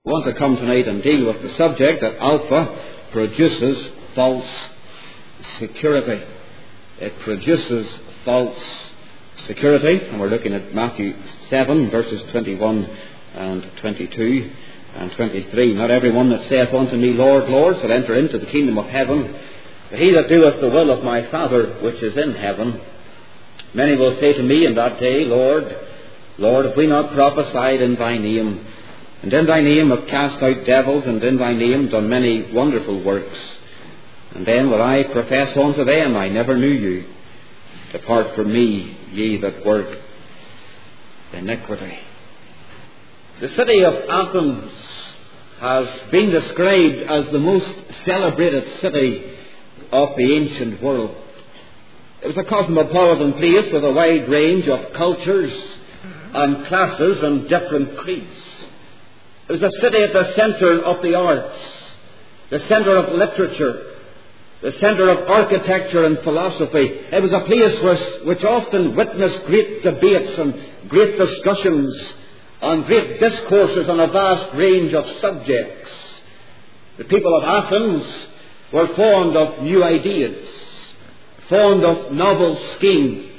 I want to come tonight and deal with the subject that Alpha produces false security. It produces false security, and we're looking at Matthew 7, verses 21 and 22 and 23. Not everyone that saith unto me, Lord, Lord, shall enter into the kingdom of heaven, but he that doeth the will of my Father which is in heaven. Many will say to me in that day, Lord, Lord, have we not prophesied in thy name, and in thy name have cast out devils, and in thy name done many wonderful works? And then will I profess unto them, I never knew you. Depart from me, ye that work iniquity. The city of Athens has been described as the most celebrated city of the ancient world. It was a cosmopolitan place with a wide range of cultures and classes and different creeds. It was a city at the centre of the arts, the centre of literature, the centre of architecture and philosophy. It was a place which often witnessed great debates and great discussions and great discourses on a vast range of subjects. The people of Athens were fond of new ideas, fond of novel schemes,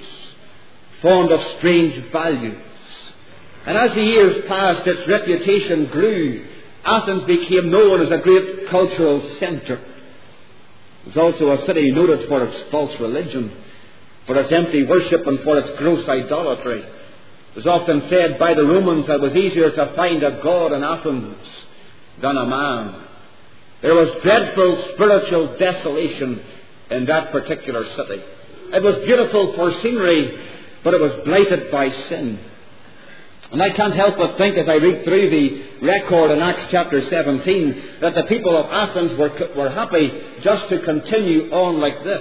fond of strange values. And as the years passed, its reputation grew. Athens became known as a great cultural centre. It was also a city noted for its false religion, for its empty worship and for its gross idolatry. It was often said by the Romans that it was easier to find a god in Athens than a man. There was dreadful spiritual desolation in that particular city. It was beautiful for scenery, but it was blighted by sin. And I can't help but think as I read through the record in Acts chapter 17 that the people of Athens were happy just to continue on like this.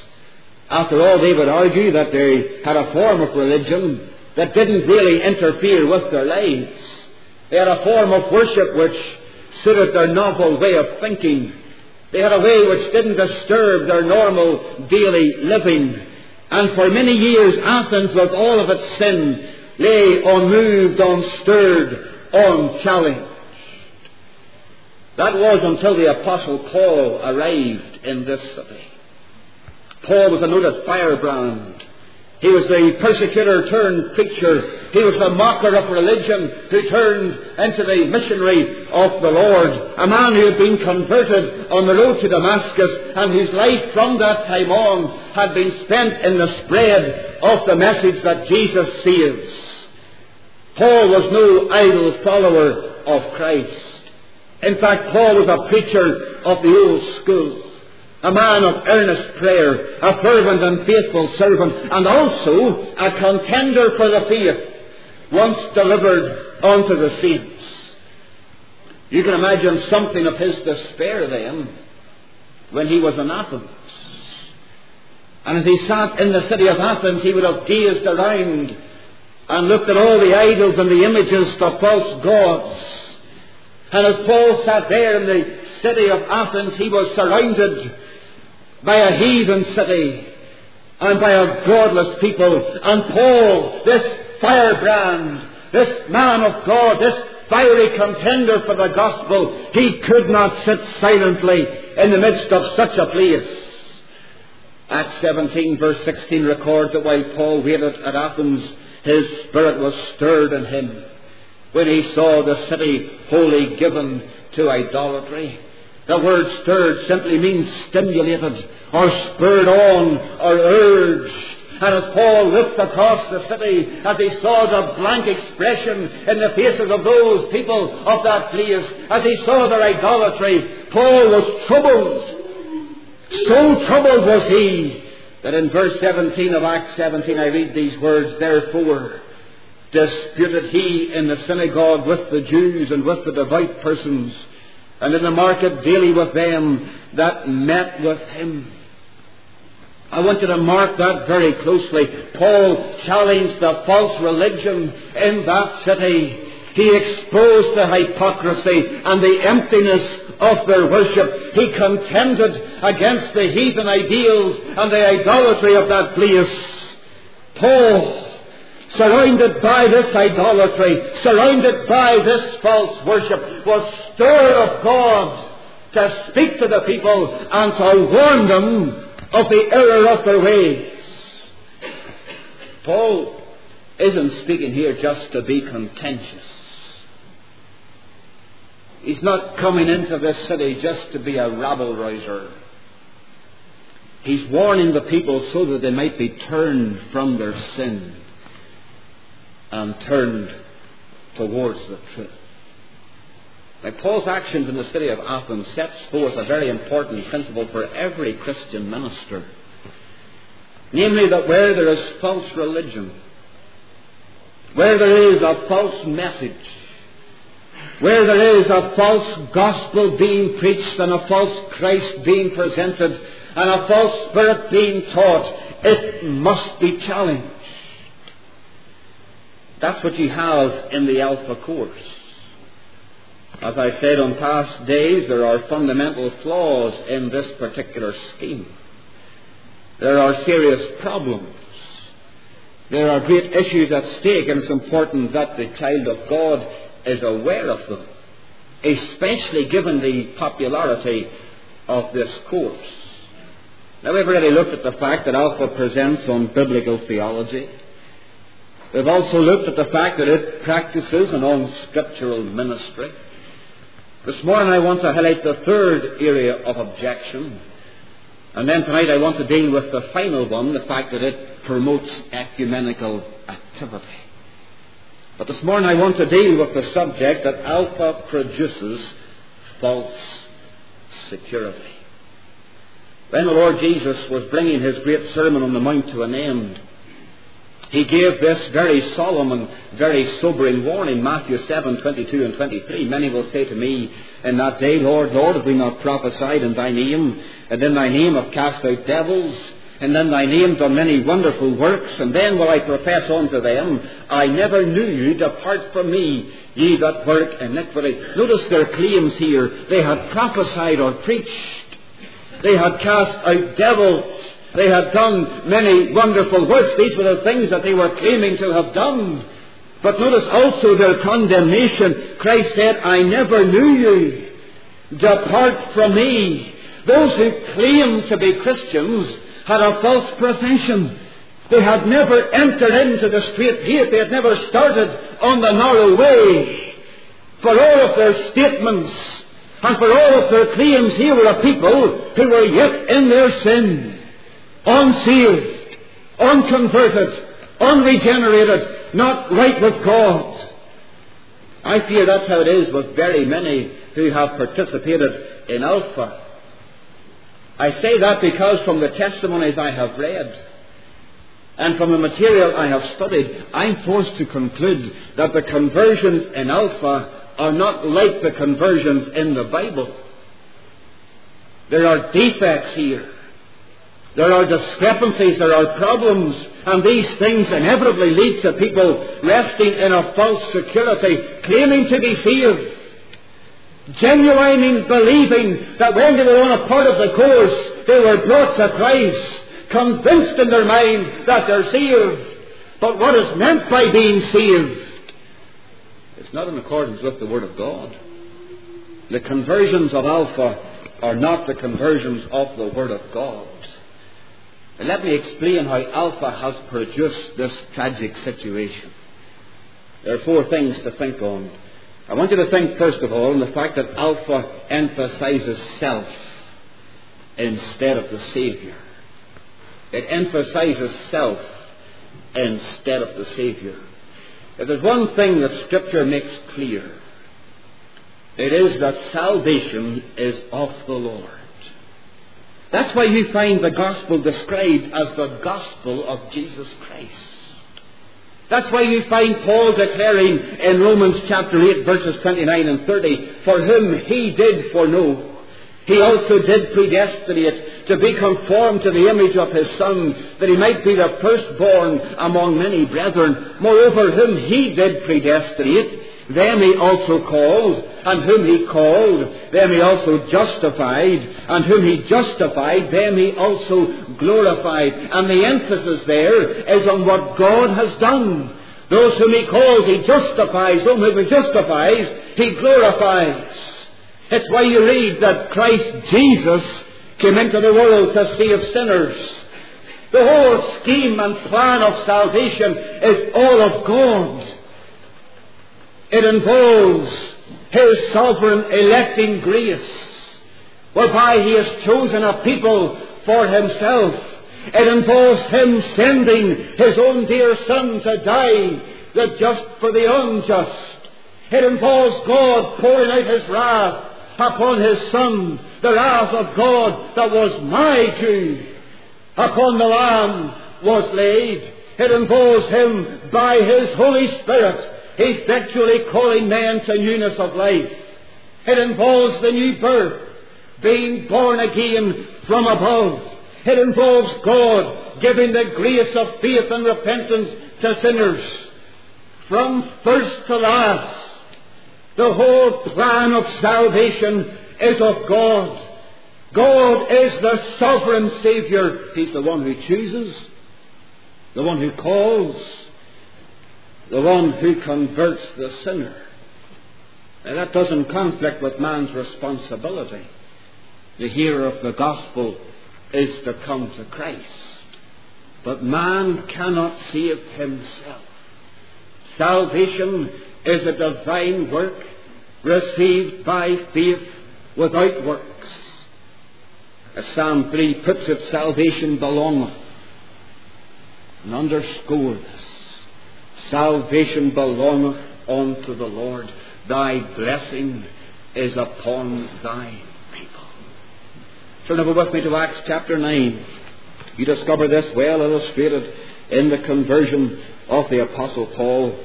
After all, they would argue that they had a form of religion that didn't really interfere with their lives. They had a form of worship which suited their novel way of thinking. They had a way which didn't disturb their normal daily living. And for many years, Athens, with all of its sin, lay unmoved, unstirred, unchallenged. That was until the Apostle Paul arrived in this city. Paul was a noted firebrand. He was the persecutor turned preacher. He was the mocker of religion who turned into the missionary of the Lord. A man who had been converted on the road to Damascus and whose life from that time on had been spent in the spread of the message that Jesus saves. Paul was no idle follower of Christ. In fact, Paul was a preacher of the old school. A man of earnest prayer, a fervent and faithful servant, and also a contender for the faith once delivered unto the saints. You can imagine something of his despair then when he was in Athens. And as he sat in the city of Athens, he would have gazed around and looked at all the idols and the images of false gods. And as Paul sat there in the city of Athens, he was surrounded by a heathen city and by a godless people. And Paul, this firebrand, this man of God, this fiery contender for the gospel, he could not sit silently in the midst of such a place. Acts 17 verse 16 records that while Paul waited at Athens, his spirit was stirred in him when he saw the city wholly given to idolatry. The word stirred simply means stimulated or spurred on or urged. And as Paul looked across the city, as he saw the blank expression in the faces of those people of that place, as he saw their idolatry, Paul was troubled. So troubled was he that in verse 17 of Acts 17 I read these words, Therefore disputed he in the synagogue with the Jews and with the devout persons, and in the market daily with them that met with him. I want you to mark that very closely. Paul challenged the false religion in that city. He exposed the hypocrisy and the emptiness of their worship. He contended against the heathen ideals and the idolatry of that place. Paul surrounded by this idolatry, surrounded by this false worship, was stirred of God to speak to the people and to warn them of the error of their ways. Paul isn't speaking here just to be contentious. He's not coming into this city just to be a rabble-rouser. He's warning the people so that they might be turned from their sin and turned towards the truth. Now, Paul's actions in the city of Athens sets forth a very important principle for every Christian minister. Namely, that where there is false religion, where there is a false message, where there is a false gospel being preached and a false Christ being presented and a false spirit being taught, it must be challenged. That's what you have in the Alpha course. As I said on past days, there are fundamental flaws in this particular scheme. There are serious problems. There are great issues at stake, and it's important that the child of God is aware of them, especially given the popularity of this course. Now, we've already looked at the fact that Alpha presents on biblical theology. We've also looked at the fact that it practices an unscriptural ministry. This morning I want to highlight the third area of objection. And then tonight I want to deal with the final one, the fact that it promotes ecumenical activity. But this morning I want to deal with the subject that Alpha produces false security. When the Lord Jesus was bringing his great Sermon on the Mount to an end, he gave this very solemn and very sobering warning, Matthew 7:22 and 23. Many will say to me in that day, Lord, Lord, have we not prophesied in thy name, and in thy name have cast out devils, and in thy name done many wonderful works? And then will I profess unto them, I never knew you, depart from me, ye that work iniquity. Notice their claims here. They had prophesied or preached. They had cast out devils. They had done many wonderful works. These were the things that they were claiming to have done. But notice also their condemnation. Christ said, I never knew you. Depart from me. Those who claimed to be Christians had a false profession. They had never entered into the straight gate. They had never started on the narrow way. For all of their statements and for all of their claims, here were a people who were yet in their sin. Unsaved, unconverted, unregenerated, not right with God. I fear that's how it is with very many who have participated in Alpha. I say that because from the testimonies I have read and from the material I have studied, I'm forced to conclude that the conversions in Alpha are not like the conversions in the Bible. There are defects here. There are discrepancies, there are problems, and these things inevitably lead to people resting in a false security, claiming to be saved, genuinely believing that when they were on a part of the course, they were brought to Christ, convinced in their mind that they're saved. But what is meant by being saved is not in accordance with the Word of God. The conversions of Alpha are not the conversions of the Word of God. And let me explain how Alpha has produced this tragic situation. There are four things to think on. I want you to think, first of all, on the fact that Alpha emphasizes self instead of the Savior. It emphasizes self instead of the Savior. If there's one thing that Scripture makes clear, it is that salvation is of the Lord. That's why you find the gospel described as the gospel of Jesus Christ. That's why you find Paul declaring in Romans chapter 8 verses 29 and 30, for whom he did foreknow, he also did predestinate to be conformed to the image of his Son, that he might be the firstborn among many brethren. Moreover, whom he did predestinate, them he also called, and whom he called, them he also justified, and whom he justified, them he also glorified. And the emphasis there is on what God has done. Those whom he calls, he justifies. Those whom he justifies, he glorifies. It's why you read that Christ Jesus came into the world to save sinners. The whole scheme and plan of salvation is all of God. It involves His sovereign electing grace, whereby He has chosen a people for Himself. It involves Him sending His own dear Son to die, the just for the unjust. It involves God pouring out His wrath upon His Son, the wrath of God that was my due, upon the Lamb was laid. It involves Him by His Holy Spirit effectually calling men to newness of life. It involves the new birth, being born again from above. It involves God giving the grace of faith and repentance to sinners. From first to last, the whole plan of salvation is of God. God is the sovereign Saviour. He's the one who chooses, the one who calls, the one who converts the sinner. Now, that doesn't conflict with man's responsibility. The hearer of the gospel is to come to Christ. But man cannot save himself. Salvation is a divine work received by faith without works. As Psalm 3 puts it, salvation belongeth. And underscore this. Salvation belongeth unto the Lord. Thy blessing is upon thy people. Turn over with me to Acts chapter 9. You discover this well illustrated in the conversion of the Apostle Paul.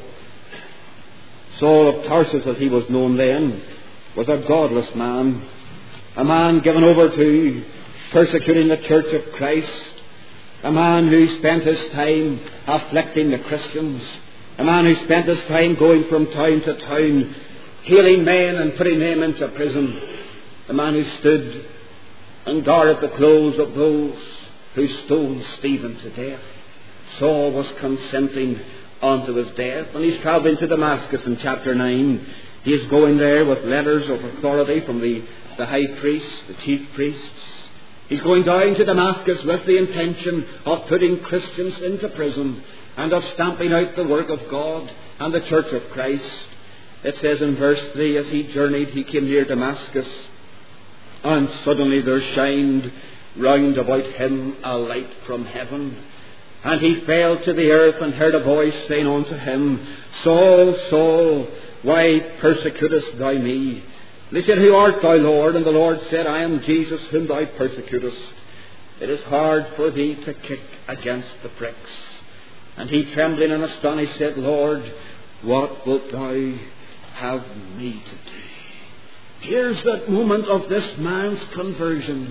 Saul of Tarsus, as he was known then, was a godless man. A man given over to persecuting the church of Christ. A man who spent his time afflicting the Christians. A man who spent his time going from town to town, healing men and putting them into prison. A man who stood and guarded the clothes of those who stoned Stephen to death. Saul was consenting unto his death. And he's travelling to Damascus in chapter 9. He is going there with letters of authority from the high priests, the chief priests. He's going down to Damascus with the intention of putting Christians into prison and of stamping out the work of God and the church of Christ. It says in verse 3, as he journeyed, he came near Damascus, and suddenly there shined round about him a light from heaven. And he fell to the earth and heard a voice saying unto him, Saul, Saul, why persecutest thou me? And he said, Who art thou, Lord? And the Lord said, I am Jesus whom thou persecutest. It is hard for thee to kick against the pricks. And he, trembling and astonished, said, Lord, what wilt thou have me to do? Here's that moment of this man's conversion.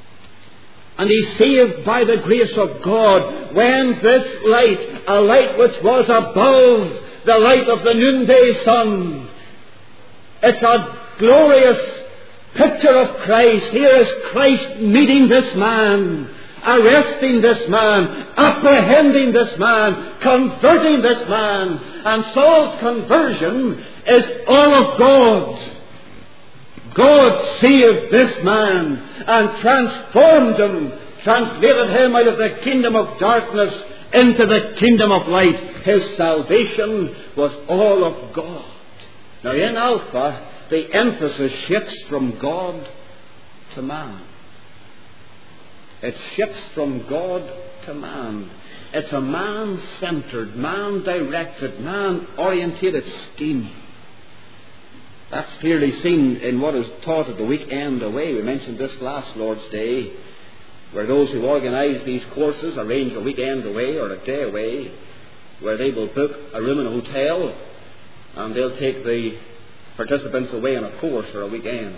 And he's saved by the grace of God when this light, a light which was above the light of the noonday sun, it's a glorious picture of Christ. Here is Christ meeting this man, arresting this man, apprehending this man, converting this man. And Saul's conversion is all of God. God saved this man and transformed him, translated him out of the kingdom of darkness into the kingdom of light. His salvation was all of God. Now in Alpha, the emphasis shifts from God to man. It shifts from God to man. It's a man-centered, man-directed, man-orientated scheme. That's clearly seen in what is taught at the weekend away. We mentioned this last Lord's Day, where those who organise these courses arrange a weekend away or a day away, where they will book a room in a hotel and they'll take the participants away on a course for a weekend.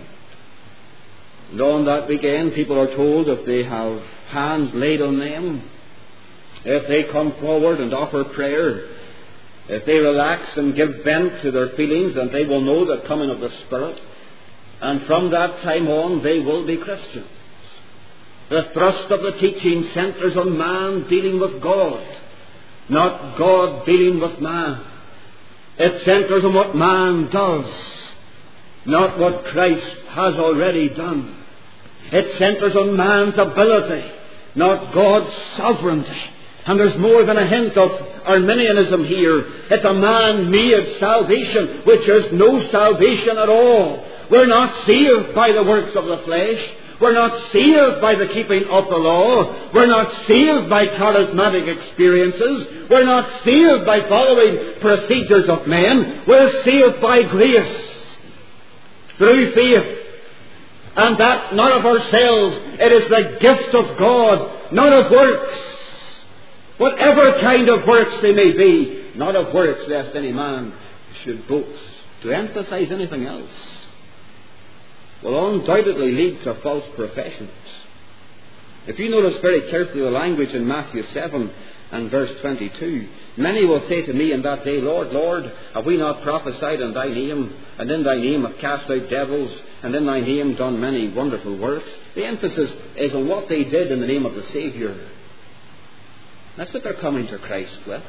And on that weekend, people are told if they have hands laid on them, if they come forward and offer prayer, if they relax and give vent to their feelings, then they will know the coming of the Spirit. And from that time on, they will be Christians. The thrust of the teaching centres on man dealing with God. not God dealing with man. It centers on what man does, not what Christ has already done. It centers on man's ability, not God's sovereignty. And there's more than a hint of Arminianism here. It's a man-made salvation, which is no salvation at all. We're not saved by the works of the flesh. We're not saved by the keeping of the law. We're not saved by charismatic experiences. We're not saved by following procedures of men. We're saved by grace, through faith. And that not of ourselves. It is the gift of God, not of works. Whatever kind of works they may be, not of works, lest any man should boast. To emphasize anything else will undoubtedly lead to false professions. If you notice very carefully the language in Matthew 7 and verse 22, many will say to me in that day, Lord, Lord, have we not prophesied in thy name, and in thy name have cast out devils, and in thy name done many wonderful works? The emphasis is on what they did in the name of the Saviour. That's what they're coming to Christ with.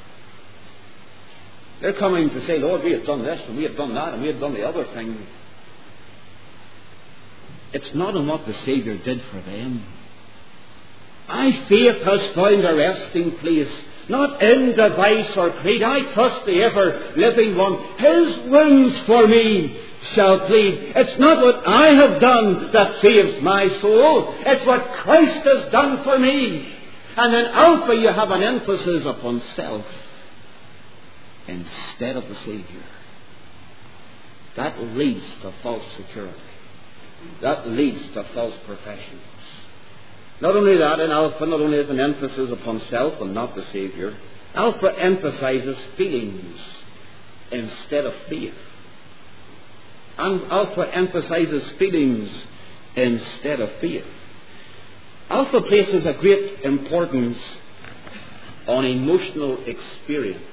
They're coming to say, Lord, we have done this, and we have done that, and we have done the other thing. It's not on what the Saviour did for them. My faith has found a resting place, not in device or creed. I trust the ever-living one. His wounds for me shall plead. It's not what I have done that saves my soul. It's what Christ has done for me. And in Alpha you have an emphasis upon self instead of the Saviour. That leads to false security. That leads to false professions. Not only that, in Alpha, not only is an emphasis upon self and not the Saviour, Alpha emphasizes feelings instead of faith. And Alpha emphasizes feelings instead of faith. Alpha places a great importance on emotional experience.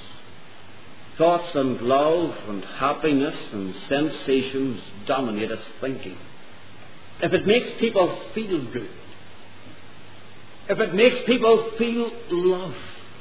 Thoughts and love and happiness and sensations dominate its thinking. If it makes people feel good, if it makes people feel loved,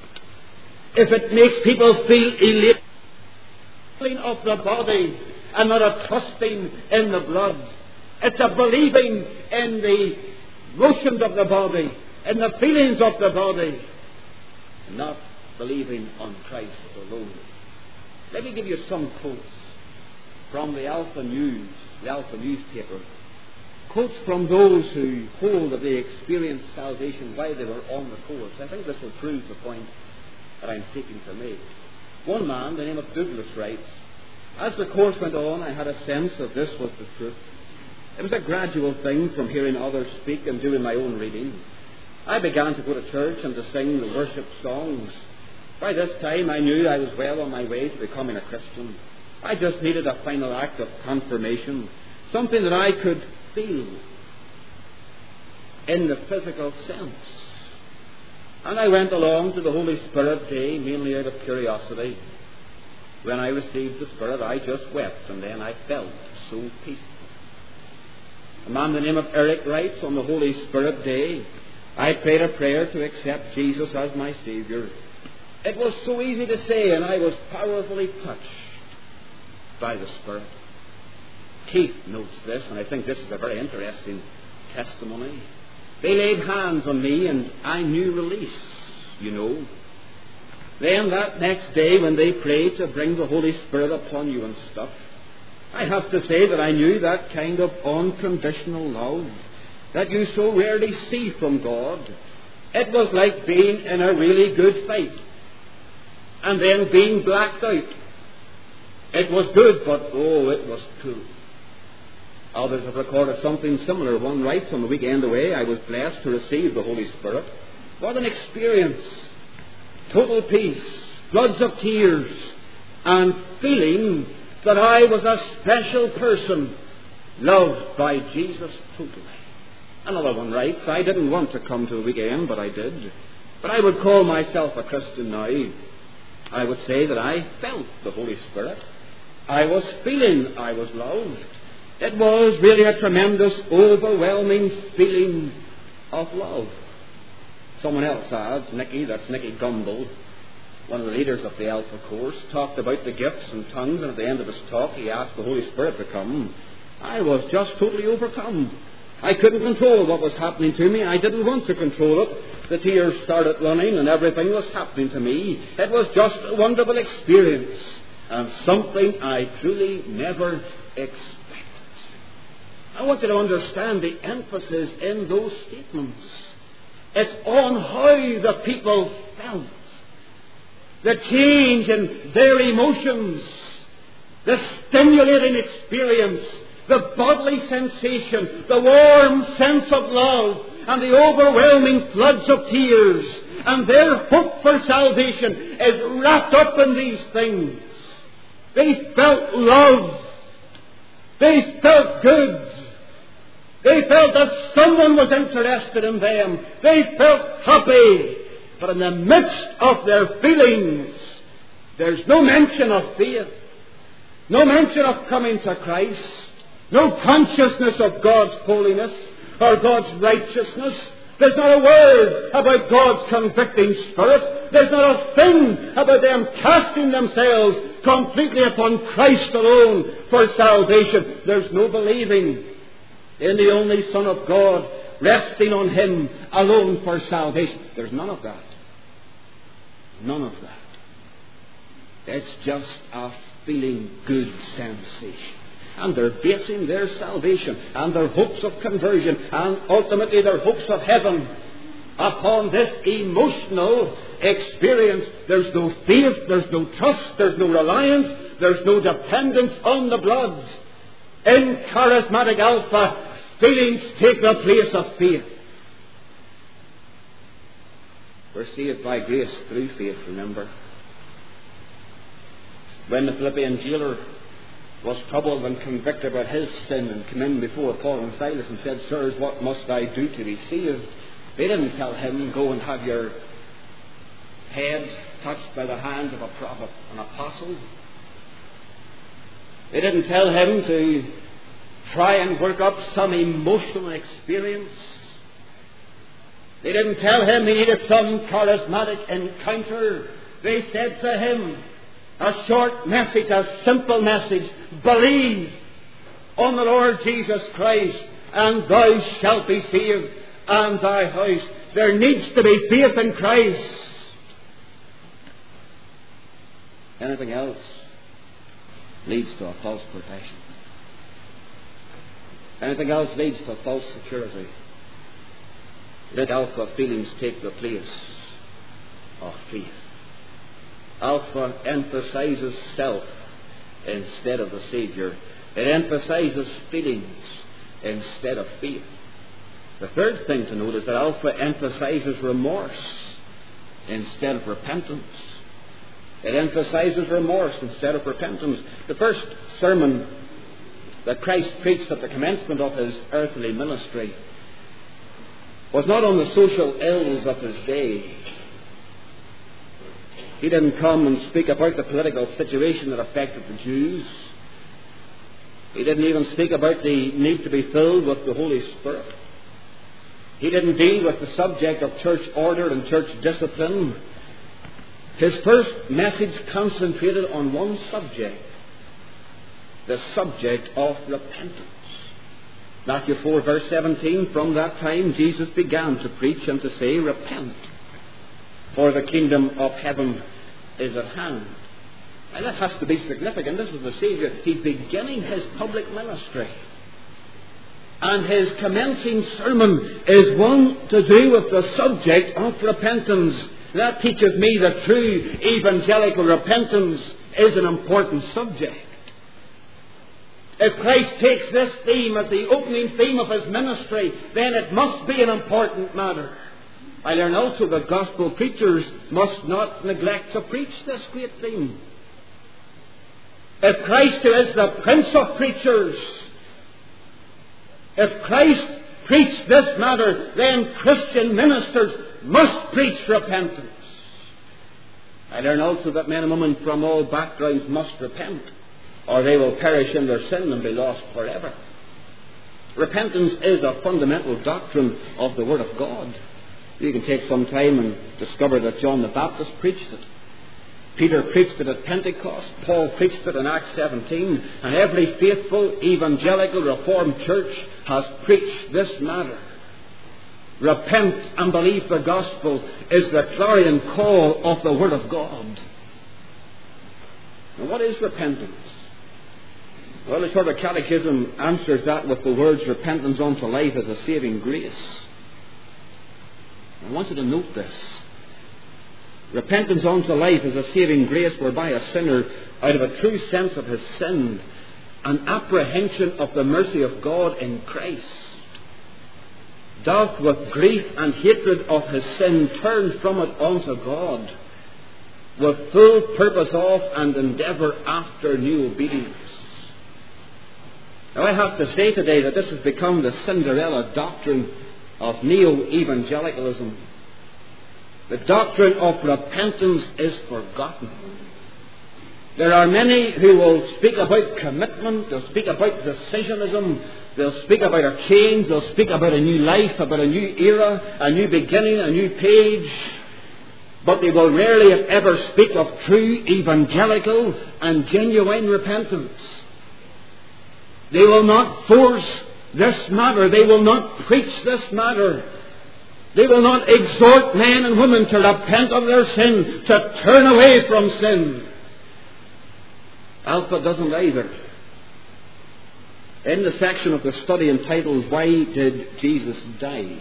if it makes people feel elated, feeling of the body and not a trusting in the blood, it's a believing in the motions of the body, in the feelings of the body, and not believing on Christ alone. Let me give you some quotes from the Alpha News, the Alpha newspaper. Quotes from those who hold that they experienced salvation while they were on the course. I think this will prove the point that I'm seeking to make. One man, the name of Douglas, writes, as the course went on, I had a sense that this was the truth. It was a gradual thing from hearing others speak and doing my own reading. I began to go to church and to sing the worship songs. By this time I knew I was well on my way to becoming a Christian. I just needed a final act of confirmation, something that I could feel in the physical sense. And I went along to the Holy Spirit Day, mainly out of curiosity. When I received the Spirit, I just wept, and then I felt so peaceful. A man by the name of Eric writes, on the Holy Spirit Day, I prayed a prayer to accept Jesus as my Saviour. It was so easy to say, and I was powerfully touched by the Spirit. Keith notes this, and I think this is a very interesting testimony. They laid hands on me, and I knew release, you know. Then that next day, when they prayed to bring the Holy Spirit upon you and stuff, I have to say that I knew that kind of unconditional love that you so rarely see from God. It was like being in a really good fight and then being blacked out. It was good, but oh, it was true. Others have recorded something similar. One writes, on the weekend away, I was blessed to receive the Holy Spirit. What an experience! Total peace, floods of tears, and feeling that I was a special person, loved by Jesus totally. Another one writes, I didn't want to come to the weekend, but I did. But I would call myself a Christian now. I would say that I felt the Holy Spirit. I was feeling I was loved. It was really a tremendous, overwhelming feeling of love. Someone else adds, Nicky, that's Nicky Gumbel, one of the leaders of the Alpha course, talked about the gifts and tongues, and at the end of his talk he asked the Holy Spirit to come. I was just totally overcome. I couldn't control what was happening to me. I didn't want to control it. The tears started running and everything was happening to me. It was just a wonderful experience and something I truly never expected. I want you to understand the emphasis in those statements. It's on how the people felt. The change in their emotions, the stimulating experience, the bodily sensation, the warm sense of love, and the overwhelming floods of tears, and their hope for salvation is wrapped up in these things. They felt loved. They felt good. They felt that someone was interested in them. They felt happy. But in the midst of their feelings, there's no mention of faith, no mention of coming to Christ, no consciousness of God's holiness or God's righteousness. There's not a word about God's convicting Spirit. There's not a thing about them casting themselves completely upon Christ alone for salvation. There's no believing in the only Son of God, resting on Him alone for salvation. There's none of that. None of that. It's just a feeling good sensation. And they're basing their salvation and their hopes of conversion and ultimately their hopes of heaven upon this emotional experience. There's no faith, there's no trust, there's no reliance, there's no dependence on the blood. In charismatic Alpha, feelings take the place of faith. We're saved by grace through faith, remember. When the Philippian jailer was troubled and convicted about his sin and came in before Paul and Silas and said, "Sirs, what must I do to be saved?" They didn't tell him, "Go and have your head touched by the hand of a prophet, an apostle." They didn't tell him to try and work up some emotional experience. They didn't tell him he needed some charismatic encounter. They said to him, a short message, a simple message: believe on the Lord Jesus Christ, and thou shalt be saved, and thy house. There needs to be faith in Christ. Anything else leads to a false profession. Anything else leads to false security. Let Alpha feelings take the place of faith. Alpha emphasizes self instead of the Savior. It emphasizes feelings instead of faith. The third thing to note is that Alpha emphasizes remorse instead of repentance. It emphasizes remorse instead of repentance. The first sermon that Christ preached at the commencement of His earthly ministry was not on the social ills of His day. He didn't come and speak about the political situation that affected the Jews. He didn't even speak about the need to be filled with the Holy Spirit. He didn't deal with the subject of church order and church discipline. His first message concentrated on one subject, the subject of repentance. Matthew 4 verse 17, from that time Jesus began to preach and to say, "Repent, for the kingdom of heaven is at hand." And that has to be significant. This is the Savior. He's beginning His public ministry. And His commencing sermon is one to do with the subject of repentance. That teaches me that true evangelical repentance is an important subject. If Christ takes this theme as the opening theme of His ministry, then it must be an important matter. I learn also that gospel preachers must not neglect to preach this great theme. If Christ, who is the Prince of Preachers, if Christ preached this matter, then Christian ministers must preach repentance. I learn also that men and women from all backgrounds must repent, or they will perish in their sin and be lost forever. Repentance is a fundamental doctrine of the Word of God. You can take some time and discover that John the Baptist preached it. Peter preached it at Pentecost. Paul preached it in Acts 17. And every faithful evangelical Reformed church has preached this matter. Repent and believe the gospel is the clarion call of the Word of God. And what is repentance? Well, the Shorter Catechism answers that with the words, repentance unto life is a saving grace. I want you to note this. Repentance unto life is a saving grace whereby a sinner, out of a true sense of his sin, an apprehension of the mercy of God in Christ, doth with grief and hatred of his sin turn from it unto God, with full purpose of and endeavour after new obedience. Now I have to say today that this has become the Cinderella doctrine of neo-evangelicalism. The doctrine of repentance is forgotten. There are many who will speak about commitment, they'll speak about decisionism, they'll speak about a change, they'll speak about a new life, about a new era, a new beginning, a new page. But they will rarely, if ever, speak of true evangelical and genuine repentance. They will not force this matter. They will not preach this matter. They will not exhort men and women to repent of their sin, to turn away from sin. Alpha doesn't either. In the section of the study entitled, Why Did Jesus Die?,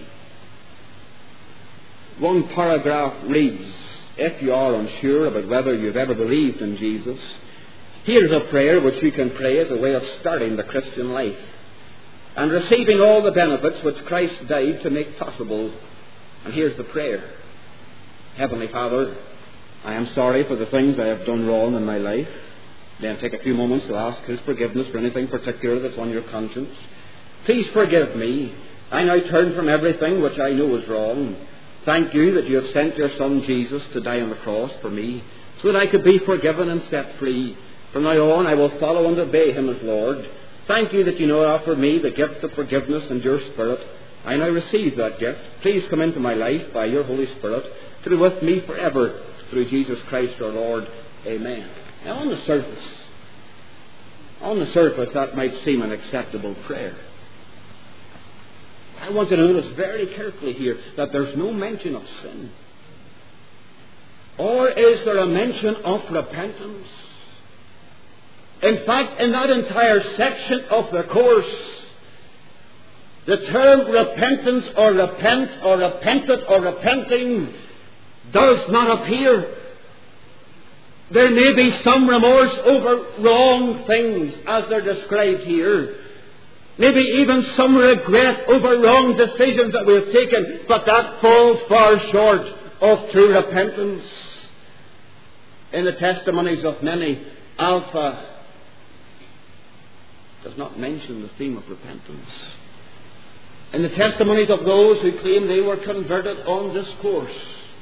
one paragraph reads, if you are unsure about whether you've ever believed in Jesus, here's a prayer which you can pray as a way of starting the Christian life and receiving all the benefits which Christ died to make possible. And here's the prayer. Heavenly Father, I am sorry for the things I have done wrong in my life. Then take a few moments to ask His forgiveness for anything particular that's on your conscience. Please forgive me. I now turn from everything which I know is wrong. Thank you that you have sent your Son Jesus to die on the cross for me, so that I could be forgiven and set free. From now on I will follow and obey Him as Lord. Thank you that you now offer me the gift of forgiveness and your Spirit. I now receive that gift. Please come into my life by your Holy Spirit to be with me forever through Jesus Christ our Lord. Amen. Now on the surface that might seem an acceptable prayer. I want you to notice very carefully here that there's no mention of sin. Or is there a mention of repentance? In fact, in that entire section of the course, the term repentance or repent or repented or repenting does not appear. There may be some remorse over wrong things as they're described here. Maybe even some regret over wrong decisions that we have taken, but that falls far short of true repentance. In the testimonies of many, Alpha does not mention the theme of repentance. In the testimonies of those who claim they were converted on this course,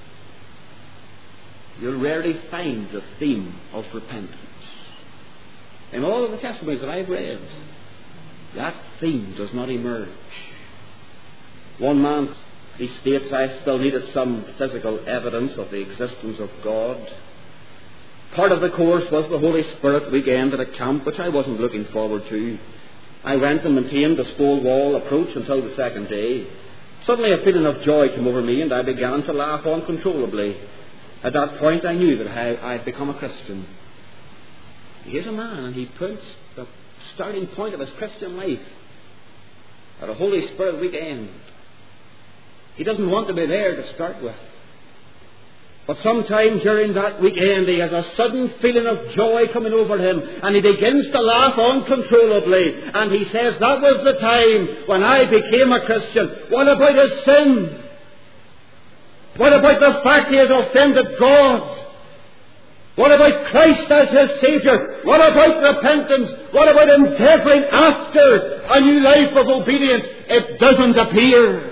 you'll rarely find the theme of repentance. In all of the testimonies that I've read, that theme does not emerge. One man, he states, I still needed some physical evidence of the existence of God. Part of the course was the Holy Spirit weekend at a camp, which I wasn't looking forward to. I went and maintained the stone wall approach until the second day. Suddenly a feeling of joy came over me and I began to laugh uncontrollably. At that point I knew that I had become a Christian. Here's a man and he puts the starting point of his Christian life at a Holy Spirit weekend. He doesn't want to be there to start with. But sometime during that weekend he has a sudden feeling of joy coming over him and he begins to laugh uncontrollably and he says, that was the time when I became a Christian. What about his sin? What about the fact he has offended God? What about Christ as his Saviour? What about repentance? What about endeavouring after a new life of obedience? It doesn't appear.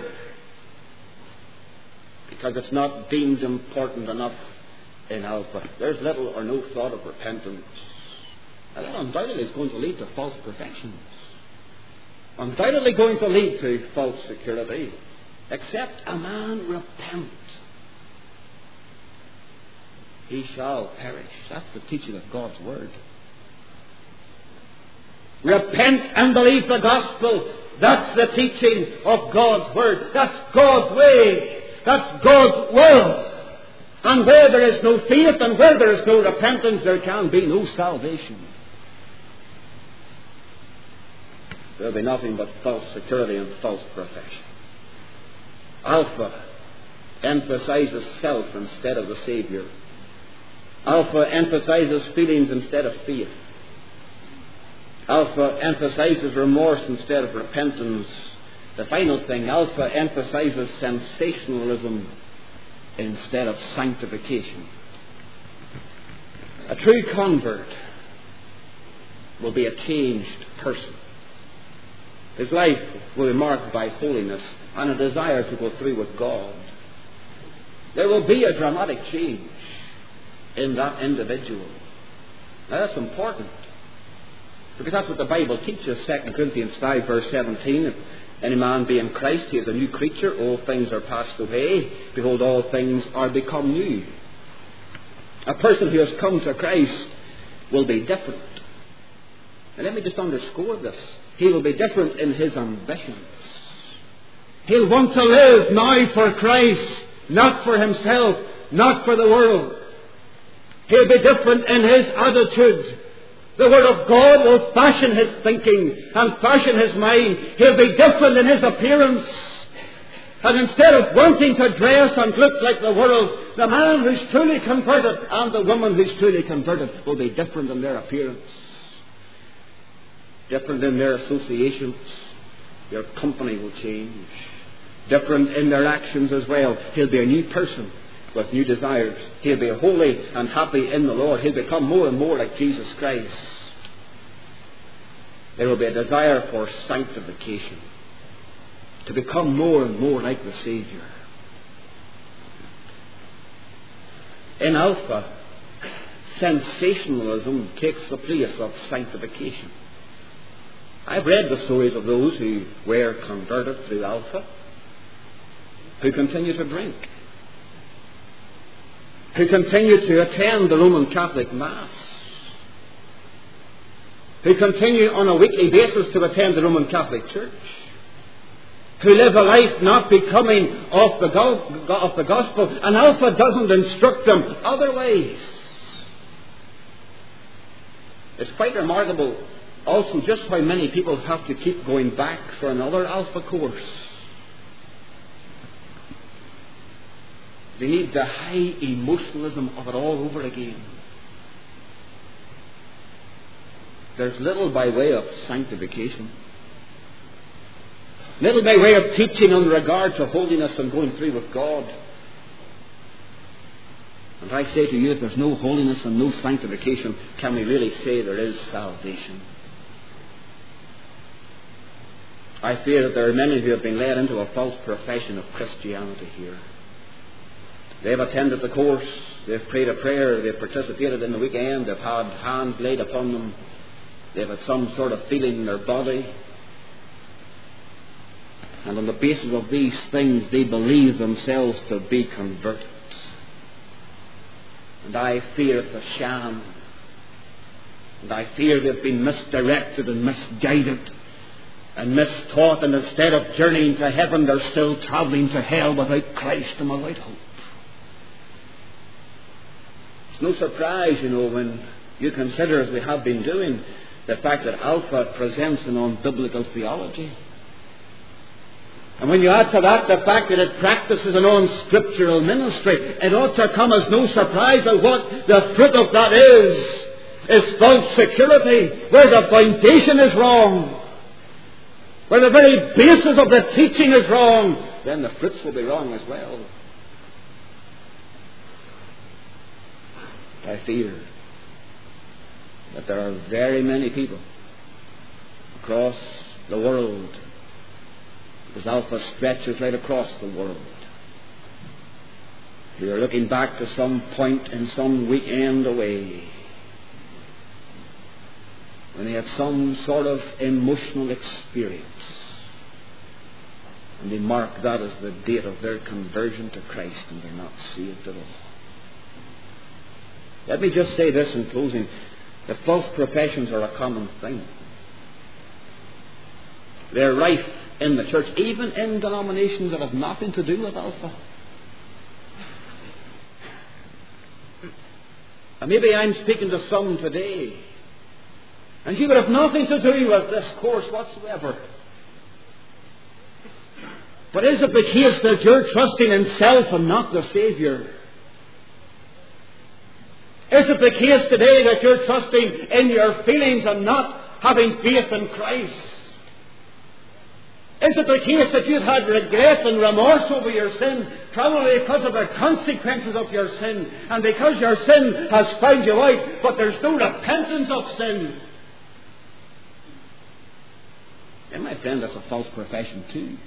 Because it's not deemed important enough in Alpha. There's little or no thought of repentance. And that undoubtedly is going to lead to false perfections. Undoubtedly going to lead to false security. Except a man repent, he shall perish. That's the teaching of God's Word. Repent and believe the gospel. That's the teaching of God's Word. That's God's way. That's God's will. And where there is no faith and where there is no repentance, there can be no salvation. There will be nothing but false security and false profession. Alpha emphasizes self instead of the Savior. Alpha emphasizes feelings instead of faith. Alpha emphasizes remorse instead of repentance. The final thing, Alpha emphasizes sensationalism instead of sanctification. A true convert will be a changed person. His life will be marked by holiness and a desire to go through with God. There will be a dramatic change in that individual. Now that's important, because that's what the Bible teaches. 2 Corinthians 5 verse 17, if any man be in Christ, he is a new creature. All things are passed away. Behold, all things are become new. A person who has come to Christ will be different. And let me just underscore this. He will be different in his ambitions. He'll want to live now for Christ, not for himself, not for the world. He'll be different in his attitude. The Word of God will fashion his thinking and fashion his mind. He'll be different in his appearance. And instead of wanting to dress and look like the world, the man who's truly converted and the woman who's truly converted will be different in their appearance. Different in their associations. Their company will change. Different in their actions as well. He'll be a new person with new desires. He'll be holy and happy in the Lord. He'll become more and more like Jesus Christ. There will be a desire for sanctification, to become more and more like the Savior. In Alpha, sensationalism takes the place of sanctification. I've read the stories of those who were converted through Alpha, who continue to drink, who continue to attend the Roman Catholic Mass, who continue on a weekly basis to attend the Roman Catholic Church, who live a life not becoming of the gospel, and Alpha doesn't instruct them otherwise. It's quite remarkable also just how many people have to keep going back for another Alpha course. They need the high emotionalism of it all over again. There's little by way of sanctification, little by way of teaching in regard to holiness and going through with God. And I say to you, if there's no holiness and no sanctification, can we really say there is salvation? I fear that there are many who have been led into a false profession of Christianity here. They've attended the course, they've prayed a prayer, they've participated in the weekend, they've had hands laid upon them, they've had some sort of feeling in their body. And on the basis of these things, they believe themselves to be converted. And I fear it's a sham. And I fear they've been misdirected and misguided and mistaught, and instead of journeying to heaven, they're still travelling to hell without Christ and without hope. It's no surprise, when you consider, as we have been doing, the fact that Alpha presents an unbiblical theology. And when you add to that the fact that it practices an unscriptural ministry, it ought to come as no surprise that what the fruit of that is false security, where the foundation is wrong, where the very basis of the teaching is wrong, then the fruits will be wrong as well. I fear that there are very many people across the world, because Alpha stretches right across the world, who are looking back to some point in some weekend away when they had some sort of emotional experience And they mark that as the date of their conversion to Christ, and they're not saved at all. Let me just say this in closing. The false professions are a common thing. They're rife in the church, even in denominations that have nothing to do with Alpha. And maybe I'm speaking to some today, and you would have nothing to do with this course whatsoever. But is it the case that you're trusting in self and not the Saviour? Is it the case today that you're trusting in your feelings and not having faith in Christ? Is it the case that you've had regret and remorse over your sin, probably because of the consequences of your sin, and because your sin has found you out, but there's no repentance of sin? And my friend, that's a false profession too.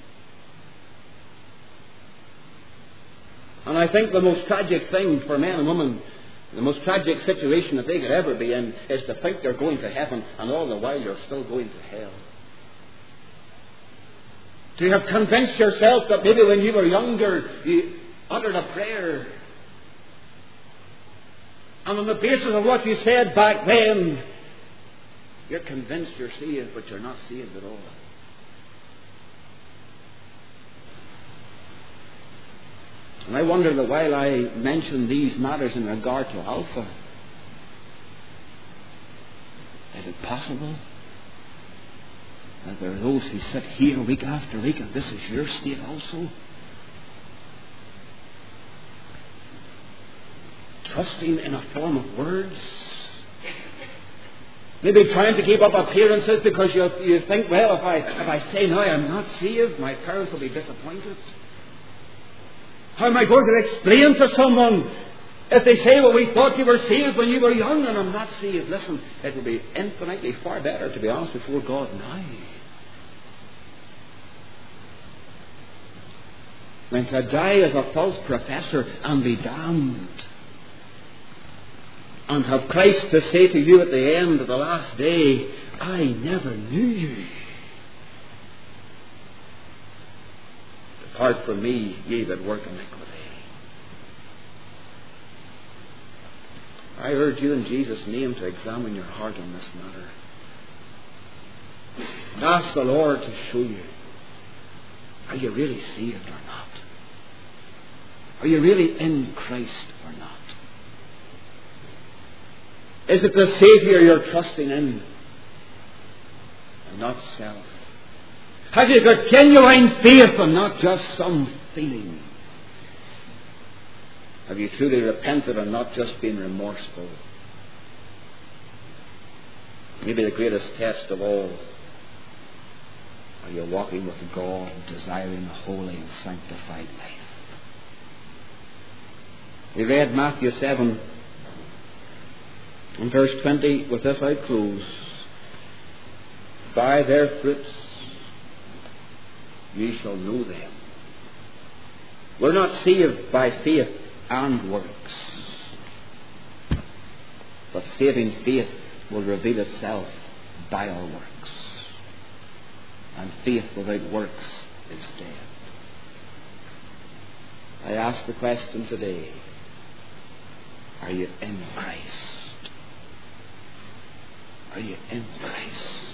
And I think the most tragic thing for men and women, the most tragic situation that they could ever be in, is to think they're going to heaven and all the while you're still going to hell. To have convinced yourself that maybe when you were younger you uttered a prayer, and on the basis of what you said back then, you're convinced you're saved, but you're not saved at all. And I wonder that while I mention these matters in regard to Alpha, is it possible that there are those who sit here week after week and this is your state also? Trusting in a form of words. Maybe trying to keep up appearances because you think, well, if I say now I'm not saved, my parents will be disappointed. How am I going to explain to someone if they say, well, we thought you were saved when you were young and I'm not saved? Listen, it would be infinitely far better, to be honest, before God now than to die as a false professor and be damned, and have Christ to say to you at the end of the last day, I never knew you. Depart from me, ye that work iniquity. I urge you in Jesus' name to examine your heart on this matter. And ask the Lord to show you, are you really saved or not? Are you really in Christ or not? Is it the Saviour you're trusting in and not self? Have you got genuine faith and not just some feeling? Have you truly repented and not just been remorseful? Maybe the greatest test of all, are you walking with God, desiring a holy and sanctified life? We read Matthew 7 and verse 20. With this I close. By their fruits ye shall know them. We're not saved by faith and works, but saving faith will reveal itself by our works, and faith without works is dead. I ask the question today, are you in Christ? Are you in Christ?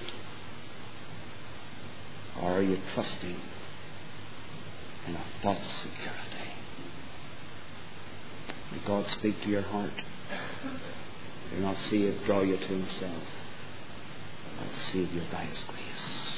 Or are you trusting in a false security? May God speak to your heart. If you're not saved, draw you to Himself. And save you by His grace.